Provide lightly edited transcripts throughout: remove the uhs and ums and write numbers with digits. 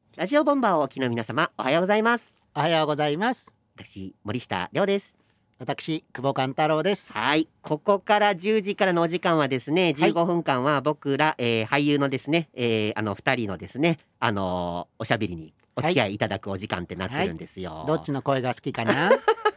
ラジオボンバーをお聞きの皆様、おはようございます。 おはようございます。 私森下亮です。 私久保勘太郎です。 はい、ここから10時からのお時間はですね、15分間は僕ら、俳優のですね、2人のですね、おしゃべりにお付き合いいただくお時間ってなってるんですよ。 どっちの声が好きかな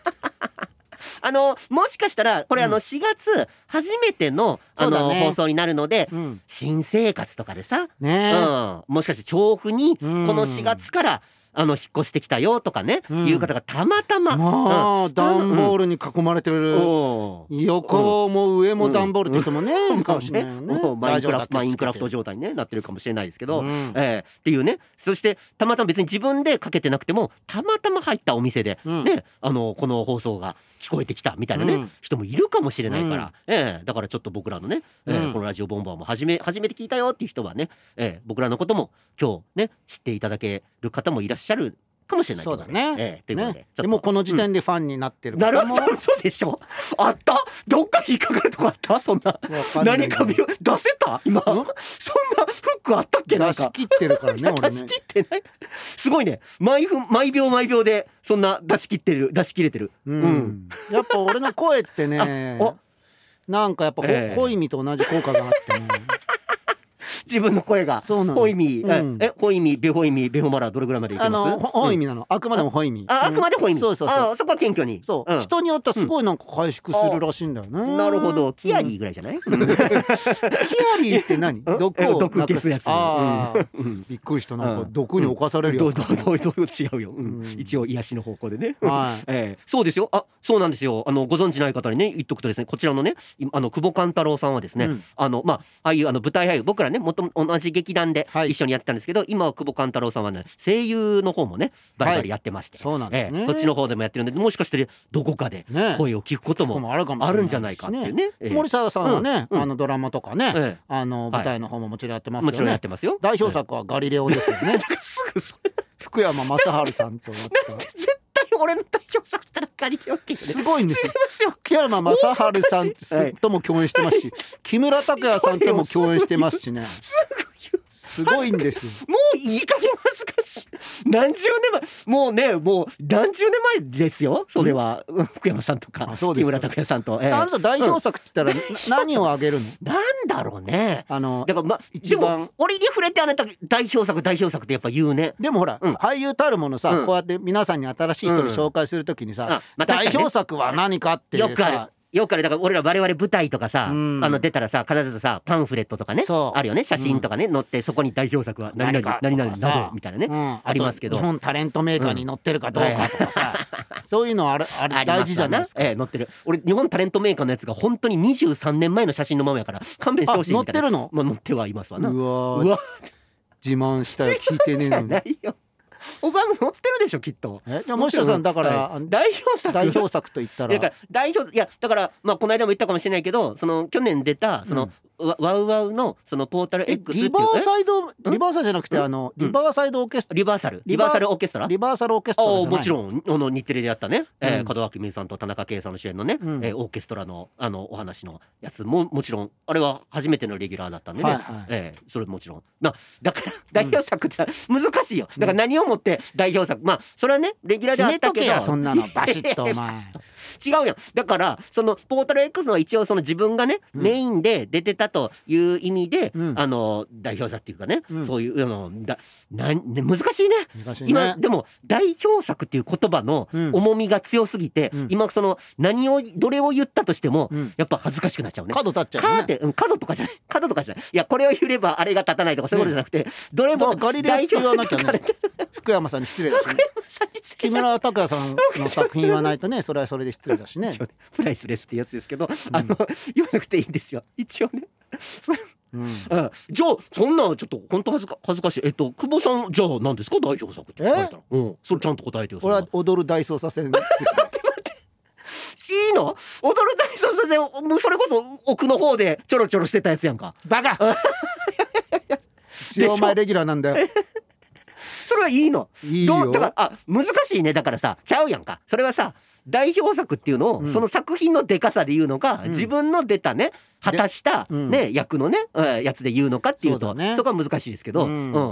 もしかしたらこれ4月初めての、放送になるので、新生活とかでさ、もしかして調布にこの4月から引っ越してきたよとかね、いう方がたまたま、 段ボールに囲まれてる、横も上も段ボールって人もね、いるかもしれないよね。 マインクラフト状態に、なってるかもしれないですけど、っていうね。そしてたまたま別に自分でかけてなくてもたまたま入ったお店で、ね、この放送が聞こえてきたみたいなね、人もいるかもしれないから、だからちょっと僕らのね、このラジオボンバーも初めて聞いたよっていう人はね、僕らのことも今日ね知っていただける方もいらっしゃるかもしれない。 そうだね。 ということで、 でもこの時点でファンになってる方も、 そうでしょ。あった？どっか引っかかるとこあった？そんな何か出せた？今そんなフックあったっけ？ 出し切ってるからね。 出し切ってない。すごいね。毎秒でそんな出し切れてる。 やっぱ俺の声ってね、なんかやっぱホイミと同じ効果があってね。 自分の声がホイミ、ホイミベホマラどれぐらいまでいきます？ ホイミなの。あくまでもホイミ。 あくまでホイミ。 そう。そこは謙虚に。 人によってはすごいなんか回復するらしいんだよね。 なるほど。キアリーぐらいじゃない？キアリーって何？毒消すやつ。びっくりした。なんか毒に侵されるやつ。 違うよ。一応癒しの方向でね。そうですよ。そうなんですよ。ご存知ない方にね言っとくとですね、こちらのね久保勘太郎さんはですね、ああいう舞台俳優、僕らね同じ劇団で一緒にやってたんですけど、今は久保勘太郎さんはね声優の方もねバリバリやってまして、 そうなんですね。 そっちの方でもやってるんで、もしかしてどこかで声を聞くこともあるんじゃないかっていうね。 森沢さんはね、ドラマとかね、舞台の方ももちろんやってますよね。 もちろんやってますよ。 代表作はガリレオですよね。福山雅治さんと絶対俺の代表作ったらガリレオってすごいんですよ。福山雅治さんとも共演してますし、木村拓哉さんとも共演してますしね。すごいんですよ。 もういい加減恥ずかしい。何十年前、もう何十年前ですよ。それは福山さんとか木村拓哉さんと。 あなた代表作って言ったら何をあげるの？ なんだろうね。だから一番でも折に触れてあなた代表作ってやっぱ言うね。 でもほら、俳優たるものさ、こうやって皆さんに新しい人に紹介するときにさ、代表作は何かってさ。 よくあれだから、我々舞台とかさ、出たらさ必ずさパンフレットとかねあるよね。写真とかね載って、そこに代表作は何々などみたいなねありますけど、 日本タレントメーカーに載ってるかどうかとかさ、そういうのあれ大事じゃないですか。 載ってる。俺日本タレントメーカーのやつが本当に23年前の写真のままやから勘弁してほしいみたいな。 載ってるの？ 載ってはいますわな。 うわ自慢したら聞いてねえのに。 おばも載ってるでしょきっと。 じゃあ森下さんだから、代表作と言ったら、 だからこの間も言ったかもしれないけど、その去年出たそのワウワウのそのポータル X っていう、 リバーサイドじゃなくてリバーサイドオーケストラ、 リバーサルオーケストラ、もちろん日テレでやったね、門脇麦さんと田中圭さんの主演のね、オーケストラのお話のやつももちろんあれは初めてのレギュラーだったんでね、それもちろんだから代表作って難しいよ。だから何をもって代表作、それはねレギュラーであったけど、 決めとけよそんなのバシッとお前。 違うやん。だからそのポータル X の一応その自分がね、メインで出てたという意味で、代表作っていうかね、そういう難しいね。今でも代表作っていう言葉の重みが強すぎて、今そのどれを言ったとしても、やっぱ恥ずかしくなっちゃうね。 角立っちゃうね。 角とかじゃない。いやこれを言えばあれが立たないとかそういうことじゃなくて、どれもガリレオって言わなきゃね。福山さんに失礼だしね。木村拓哉さんの作品はないとね、それはそれで失礼だしね。 プライスレスってやつですけど、言わなくていいんですよ一応ね。じゃあそんなちょっと本当恥ずかしい。久保さんじゃあ何ですか代表作って言われたら、それちゃんと答えてよ。 俺は踊る大捜査線です。 いいの？踊る大捜査線、それこそ奥の方でちょろちょろしてたやつやんか。 バカ。一応お前レギュラーなんだよ。 それはいいの？ いいよ。 だから難しいね。だからさちゃうやんか。それはさ代表作っていうのを、その作品のでかさで言うのか、自分の出たね果たしたね役のねやつで言うのかっていうと、そこは難しいですけど、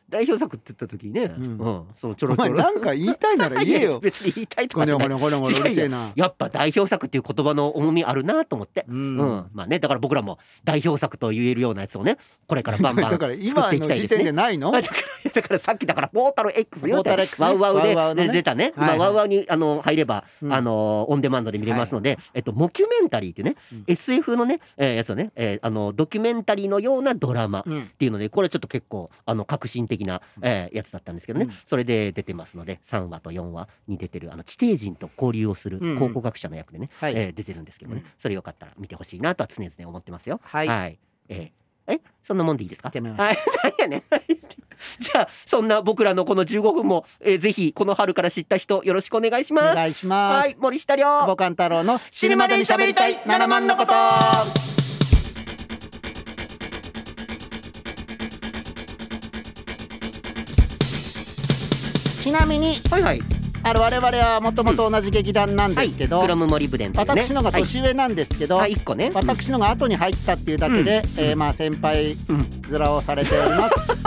代表作って言った時にね、そのちょろちょろお前なんか言いたいなら言えよ別に言いたいとかじゃない。 ごにょうるせえな。 やっぱ代表作っていう言葉の重みあるなと思って、まあね、だから僕らも代表作と言えるようなやつをねこれからバンバン作っていきたいですね。 だから今の時点でないの？ だからさっきだからポータル X よってワウワウで出たね、ワウワウに入ればオンデマンドで見れますので、モキュメンタリーっていうね、SF のねやつをねドキュメンタリーのようなドラマっていうので、これちょっと結構革新的なやつだったんですけどね、それで出てますので、3話と4話に出てる地底人と交流をする考古学者の役でね出てるんですけどね、それよかったら見てほしいなとは常々思ってますよ。はい、そんなもんでいいですか？はい、何やねんじゃあそんな僕らのこの15分もぜひこの春から知った人よろしくお願いします。 お願いします。 はい、森下亮、 久保勘太郎の死ぬまでに喋りたい7万のこと。ちなみに、我々はもともと同じ劇団なんですけど、 クロムモリブデンというね、 私のが年上なんですけど、1個ね、私のが後に入ったっていうだけで、まあ先輩面をされております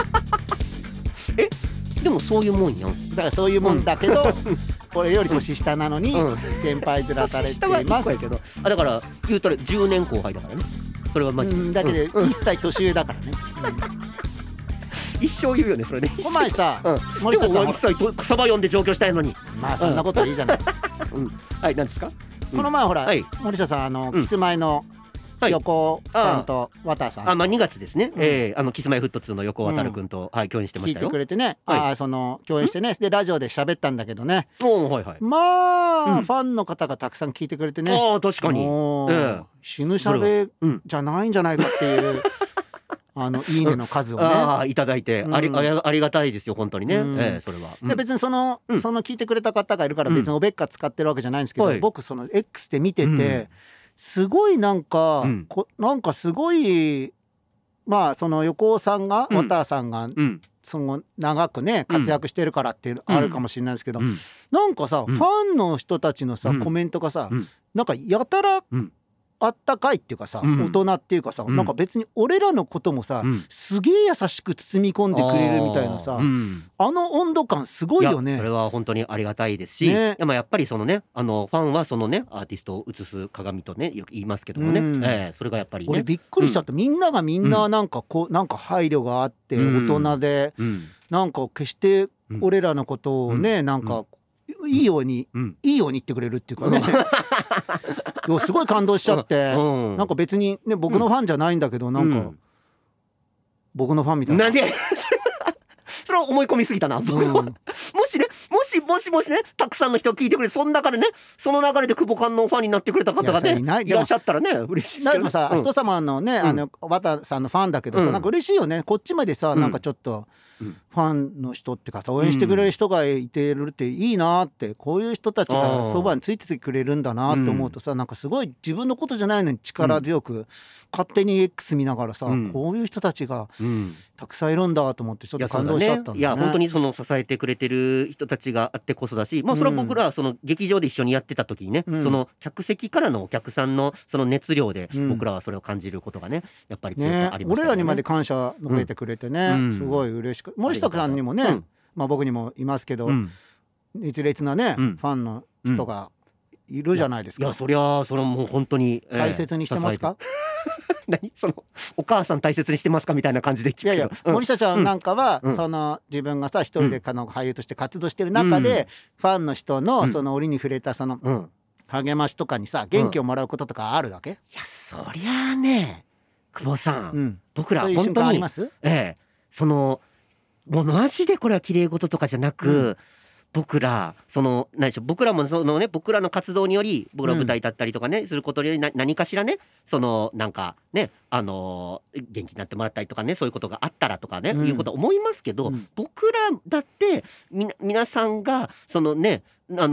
でもそういうもんよ。 だからそういうもんだけど、俺より年下なのに先輩面されています。 だから言うと10年後輩だからね。それはマジだけど一歳年上だからね。 一生言うよねそれね。 お前さ、 森下さん一切草場読んで上京したいのに。 まあそんなことはいいじゃない。 はい何ですか？ この前ほら森下さんキスマイの横さんと渡さん、 まあ2月ですね、キスマイフット2の横渡君と共演してましたよ。 聞いてくれてね、その共演してね、でラジオで喋ったんだけどね、まあファンの方がたくさん聞いてくれてね、 確かに死ぬしゃべじゃないんじゃないかっていういいねの数をねいただいてありがたいですよ本当にね。それはで別にその聞いてくれた方がいるから別におべっか使ってるわけじゃないんですけど、僕その X で見ててすごいなんかすごい、まあその横尾さんが渡さんがその長くね活躍してるからっていうのあるかもしれないですけど、なんかさファンの人たちのさコメントがさなんかやたらあったかいっていうかさ、大人っていうかさ、なんか別に俺らのこともさ、すげえ優しく包み込んでくれるみたいなさ、温度感すごいよね。 それは本当にありがたいですし、でもやっぱりそのねファンはそのねアーティストを映す鏡とねよく言いますけどもね、それがやっぱりね、 俺びっくりしちゃった。みんながみんななんかなんか配慮があって大人で、なんか決して俺らのことをねなんかいいように言ってくれるっていうかねすごい感動しちゃって、なんか別にね僕のファンじゃないんだけど、なんか僕のファンみたいな。 なんでそれは思い込みすぎたな僕は。もしねたくさんの人が聞いてくれて、その中でねその流れで久保勘のファンになってくれた方がねいらっしゃったらね嬉しい。 でもさ人様のね渡さんのファンだけどさ、なんか嬉しいよね。こっちまでさなんかちょっとファンの人ってかさ応援してくれる人がいてるっていいなって、こういう人たちがそばについててくれるんだなって思うとさ、なんかすごい自分のことじゃないのに力強く勝手に X 見ながらさ、こういう人たちがたくさんいるんだと思ってちょっと感動しちゃったんだね。 いや本当にその支えてくれてる人たちがあってこそだし、それは僕らその劇場で一緒にやってた時にね、その客席からのお客さんのその熱量で僕らはそれを感じることがねやっぱり強くありましたよね。 俺らにまで感謝述べてくれてね、すごい嬉しく。森下さんにもね、僕にもいますけど熱烈なねファンの人がいるじゃないですか。 いやそれはもう本当に大切にしてますか？ 何そのお母さん大切にしてますかみたいな感じで聞くけど、 いや森下ちゃんなんかはその自分がさ一人で俳優として活動してる中でファンの人のその折に触れたその励ましとかにさ元気をもらうこととかあるわけ？いやそりゃあね久保さん、僕らそういう本当に瞬間あります？ そのもうマジでこれは綺麗事とかじゃなく、僕ら僕らもそのね僕らの活動により僕ら舞台だったりとかね、することにより何かしらねそのなんかね元気になってもらったりとかねそういうことがあったらとかね、いうこと思いますけど、僕らだって皆さんがそのね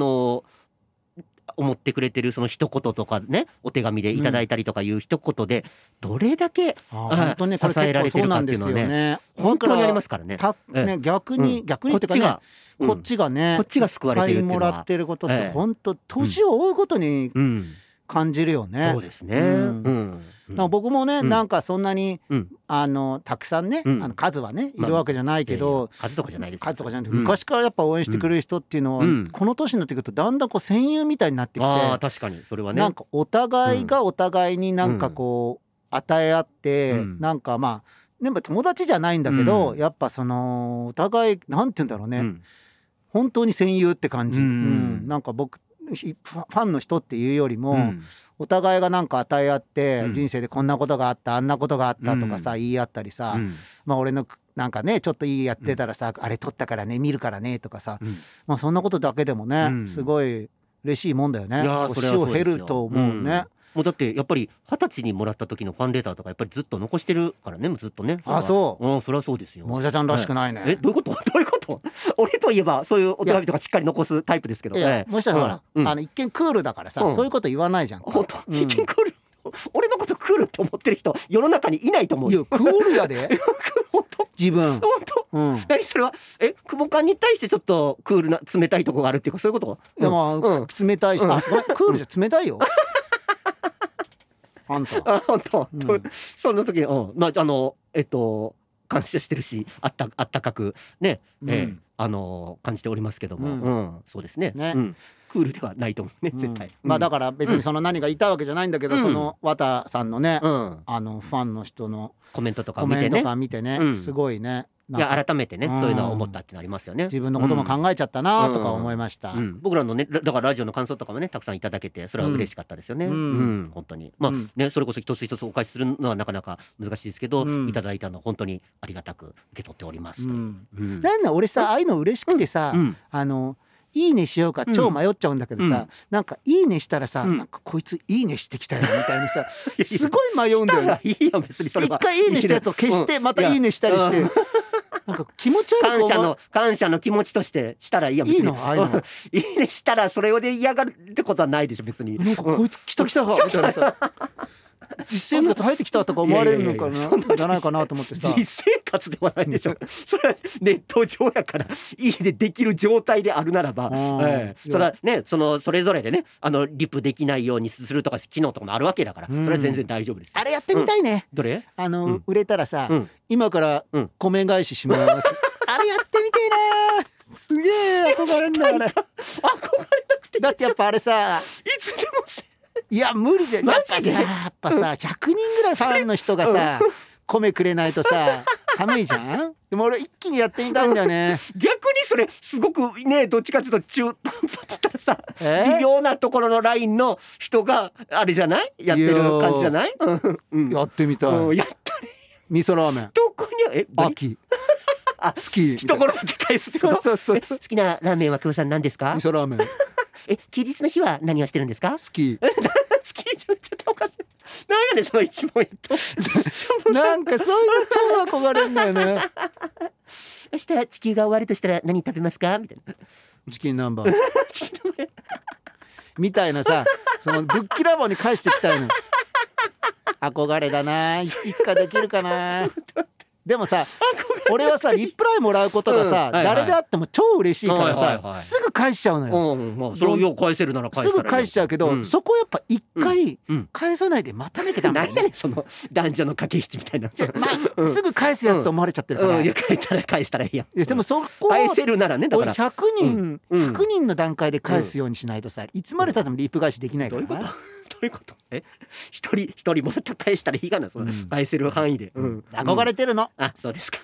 思ってくれてるその一言とかねお手紙でいただいたりとかいう一言でどれだけ本当ねこれ支えられてるかっていうのはね本当にありますからね。 逆にっていうかねこっちがねこっちが救われてるっていうのはもらってることって本当年を追うごとに感じるよね。 そうですね、 僕もね、なんかそんなに、たくさんね、数はねいるわけじゃないけど、 数とかじゃないです数とかじゃなくて、昔からやっぱ応援してくれる人っていうのは、この年になってくるとだんだんこう戦友みたいになってきて、 確かにそれはね、 なんかお互いがお互いになんかこう与え合って、なんかまあでも友達じゃないんだけど、やっぱそのお互いなんて言うんだろうね、本当に戦友って感じ、なんか僕ファンの人っていうよりも、お互いがなんか与え合って、人生でこんなことがあったあんなことがあったとかさ、言い合ったりさ、まあ俺のなんかねちょっといいやってたらさ、あれ撮ったからね見るからねとかさ、まあそんなことだけでもね、すごい嬉しいもんだよね。年を経ると思うね。 もうだってやっぱり20歳にもらった時のファンレターとかやっぱりずっと残してるからね、もうずっとね。 そう、 そりゃそうですよ。 森田ちゃんらしくないね。 どういうことどういうこと俺といえばそういうお手紙とかしっかり残すタイプですけど、 森下さんほら、一見クールだからさ、そういうこと言わないじゃん。 本当、一見クール俺のことクールって思ってる人世の中にいないと思う。 いやクールやで本当自分本当、何それは久保館に対してちょっとクールな冷たいところがあるっていうか、そういうこと？ いやまあ、冷たいし、クールじゃ冷たいよあんた本当、その時にまあ感謝してるし、あったかくね、感じておりますけども、そうですね、クールではないと思うね、絶対。 まあだから別にその何がいたわけじゃないんだけど、その綿さんのね、ファンの人のコメントとか見てね、 すごいね、 いや改めてね、そういうのは思ったってなりますよね。 自分のことも考えちゃったなとか思いました。 僕らのね、だからラジオの感想とかもねたくさんいただけて、それは嬉しかったですよね。本当にまあね、それこそ一つ一つお返しするのはなかなか難しいですけど、いただいたの本当にありがたく受け取っております。 なんだ俺さ、ああいうの嬉しくてさ、いいねしようか超迷っちゃうんだけどさ、なんかいいねしたらさ、なんかこいついいねしてきたよみたいにさすごい迷うんだよね。一回いいねしたやつを消してまたいいねしたりして、なんか気持ち悪い、 感謝の気持ちとしてしたらいいやん。 いいのああいうのいいねしたらそれで嫌がるってことはないでしょ別に。 なんかこいつ来たみたいなさ実生活入ってきたとか思われるのかなじゃないかなと思ってさ。 実生活ではないでしょそれはネット上やからいいねできる状態であるならば、それはね、それぞれでねリプできないようにするとか機能とかもあるわけだから、それは全然大丈夫です。 あれやってみたいね。 どれ？ 売れたらさ、今からコメ返しします。あれやってみたいな。すげえ憧れんだよあれ。憧れなくてだってやっぱあれさ、 いつでもいや無理で、やっぱさ100人ぐらいファンの人がさ米くれないとさ寒いじゃん。でも俺一気にやってみたいんだよね。 逆にそれすごくね、どっちかというと中途半端って言ったらさ、微妙なところのラインの人があれじゃない？やってる感じじゃない？ やってみたい。 やったね。 味噌ラーメンどこに秋好き一頃だけ返す。 そう好きなラーメンは久保さん何ですか？ 味噌ラーメン。 休日の日は何をしてるんですか？ 好き。 好きじゃ絶対おかしい。なんやねんその一問やと。 なんかそういう超憧れんだよね。 明日地球が終わるとしたら何食べますかみたいな。 チキン南蛮みたいなさ、そのぶっきらぼうに返してきたいの。憧れだな、いつかできるかな。でもさ、俺はさリプライもらうことがさ、誰であっても超嬉しいからさ、すぐ返しちゃうのよ。 それをよう返せるなら返すぐ返しちゃうけど、そこやっぱ一回返さないで待たなきゃダメだよね。 何やねんその男女の駆け引きみたいな。 すぐ返すやつと思われちゃってるから。 返したらいいやん。 でもそこ返せるならね、だから 100人の段階で返すようにしないとさ、いつまでたってもリプ返しできないからな。 どういうこと？一人もらった返したらいいかな、その返せる範囲で。 憧れてるの。 あ、そうですか。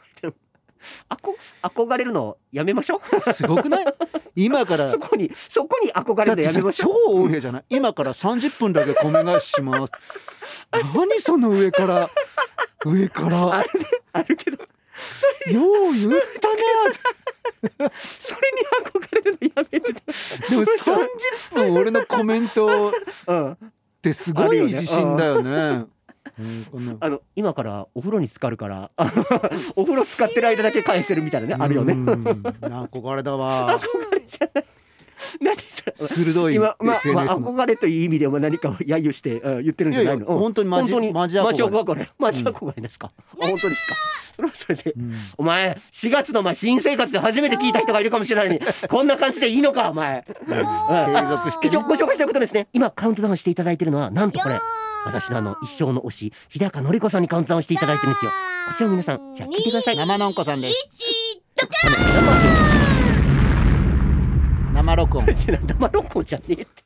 憧れるのやめましょう。 すごくない？今からそこに憧れるのやめましょう。 超大部屋じゃない？今から30分だけ米返しします。何その上からあるけど、 よう言ったね。 それに憧れるのやめて。 でも30分俺のコメントってすごい自信だよね。 今からお風呂に浸かるからお風呂浸かってる間だけ返せるみたいなね、あるよね。 憧れだわ。 憧れじゃない。何鋭い SNS 憧れという意味でも何かを揶揄して言ってるんじゃないの？ 本当にマジ憧れマジ憧れですか？本当ですか？ それはそれで、お前4月の新生活で初めて聞いた人がいるかもしれないのにこんな感じでいいのかお前、 継続して、 ご紹介したいことですね。今カウントダウンしていただいてるのはなんとこれ私の一生の推し日高のり子さんにカウントダウンしていただいてるんですよ。こちらを皆さんじゃあ聞いてください。 生のんこさんです。生録音生録音じゃねえって